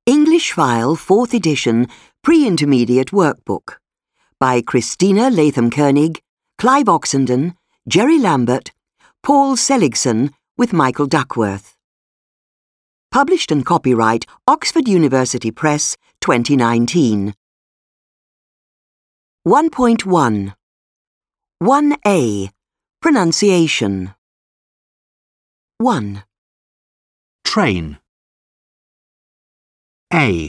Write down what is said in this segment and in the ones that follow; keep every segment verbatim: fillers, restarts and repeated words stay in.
English File fourth edition Pre-Intermediate Workbook by Christina Latham-Koenig, Clive Oxenden, Jerry Lambert, Paul Seligson with Michael Duckworth. Published and copyright Oxford University Press twenty nineteen. one point one. one A. Pronunciation. one. Train. A.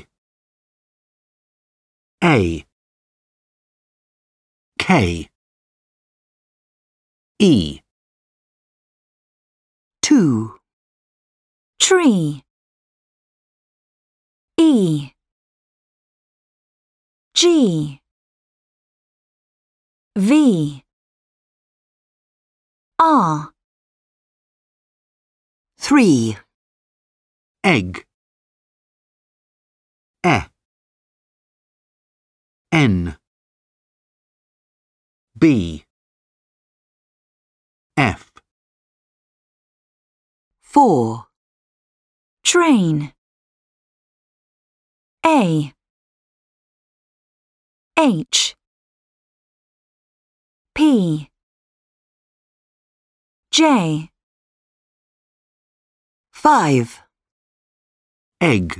A. K. E. two. Tree. E. G. V. R. three. Egg. E. N. B. F. four. Train. A. H. P. J. five. Egg.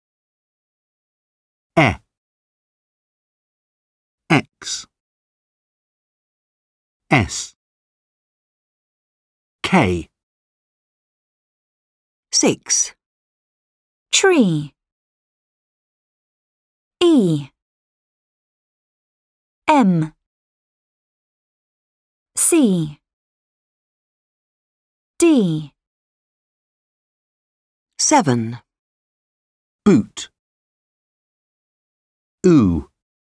E. X. S. K. six. Tree. E. M. C. D. seven. Boot. Oo.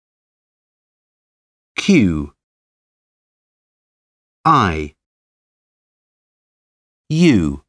Q. I. U.